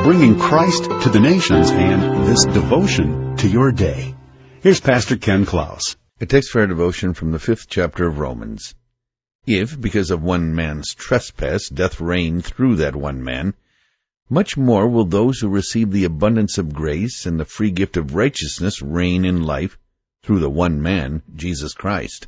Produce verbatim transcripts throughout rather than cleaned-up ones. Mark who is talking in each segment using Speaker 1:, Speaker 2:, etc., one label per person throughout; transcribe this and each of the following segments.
Speaker 1: bringing Christ to the nations and this devotion to your day. Here's Pastor Ken Klaus.
Speaker 2: A text for our devotion from the fifth chapter of Romans. If, because of one man's trespass, death reigned through that one man, much more will those who receive the abundance of grace and the free gift of righteousness reign in life through the one man, Jesus Christ.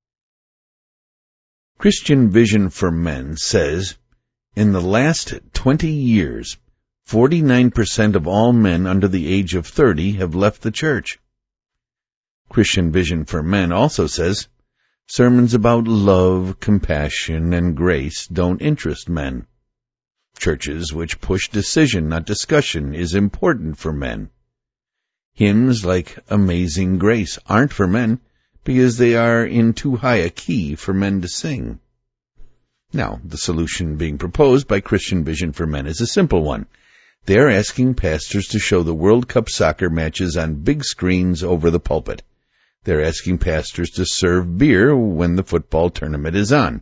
Speaker 2: Christian Vision for Men says, in the last twenty years, forty-nine percent of all men under the age of thirty have left the church. Christian Vision for Men also says, sermons about love, compassion, and grace don't interest men. Churches which push decision, not discussion, is important for men. Hymns like Amazing Grace aren't for men because they are in too high a key for men to sing. Now, the solution being proposed by Christian Vision for Men is a simple one. They are asking pastors to show the World Cup soccer matches on big screens over the pulpit. They're asking pastors to serve beer when the football tournament is on.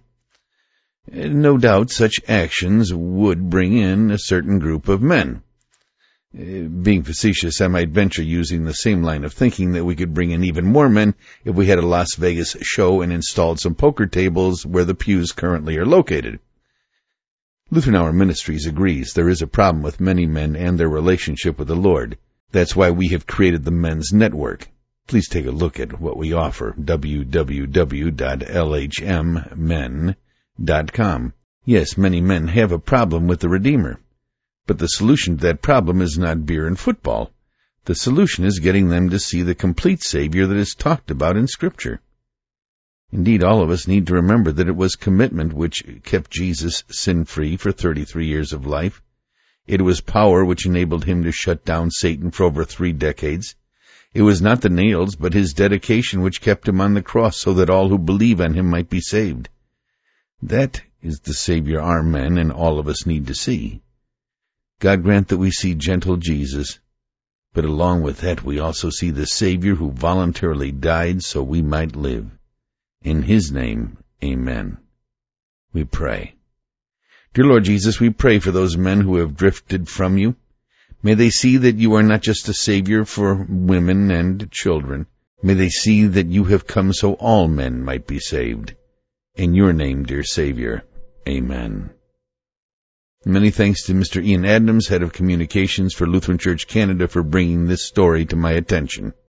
Speaker 2: No doubt such actions would bring in a certain group of men. Being facetious, I might venture using the same line of thinking that we could bring in even more men if we had a Las Vegas show and installed some poker tables where the pews currently are located. Lutheran Hour Ministries agrees there is a problem with many men and their relationship with the Lord. That's why we have created the Men's Network. Please take a look at what we offer, w w w dot l h m men dot com. Yes, many men have a problem with the Redeemer. But the solution to that problem is not beer and football. The solution is getting them to see the complete Savior that is talked about in Scripture. Indeed, all of us need to remember that it was commitment which kept Jesus sin-free for thirty-three years of life. It was power which enabled him to shut down Satan for over three decades. It was not the nails, but his dedication which kept him on the cross so that all who believe on him might be saved. That is the Savior our men and all of us need to see. God grant that we see gentle Jesus, but along with that we also see the Savior who voluntarily died so we might live. In his name, amen. We pray. Dear Lord Jesus, we pray for those men who have drifted from you. May they see that you are not just a Savior for women and children. May they see that you have come so all men might be saved. In your name, dear Savior, amen. Many thanks to Mister Ian Adams, Head of Communications for Lutheran Church Canada, for bringing this story to my attention.